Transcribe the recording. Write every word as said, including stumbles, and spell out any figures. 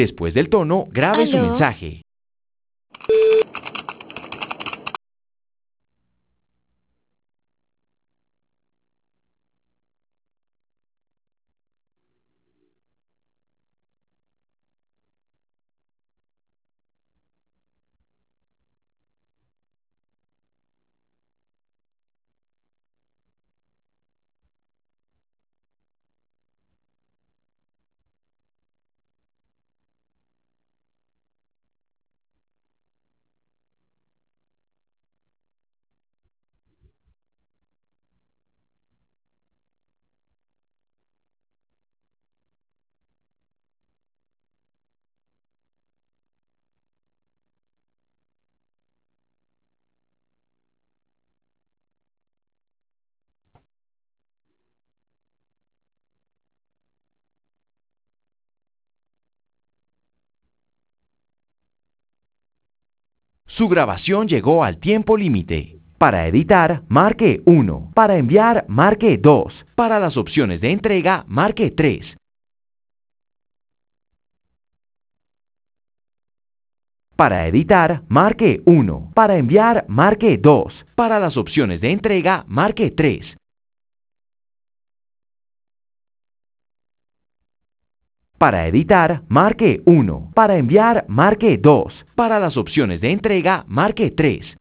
Después del tono, grabe su ¿Aló? mensaje. Su grabación llegó al tiempo límite. Para editar, marque uno. Para enviar, marque dos. Para las opciones de entrega, marque tres. Para editar, marque uno. Para enviar, marque dos. Para las opciones de entrega, marque tres. Para editar, marque uno. Para enviar, marque dos. Para las opciones de entrega, marque tres.